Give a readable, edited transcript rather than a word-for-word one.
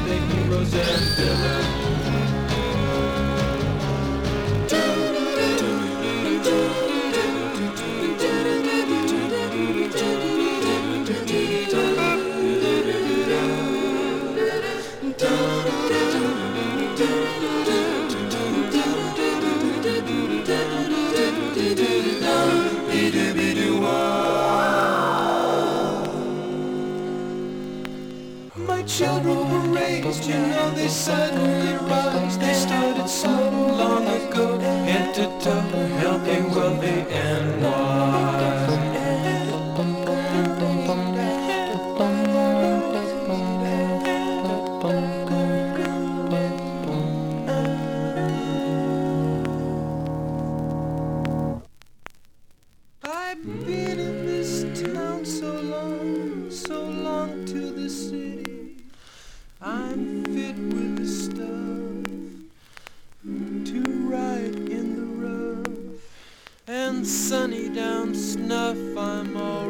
the heroes and villains. My children were raised, you know they suddenly rise. They started so long ago, head to toe, helping wealthy and wise. I've been in this town so long to the city. I'm fit with the stuff to ride in the rough, and sunny down Snuff I'm all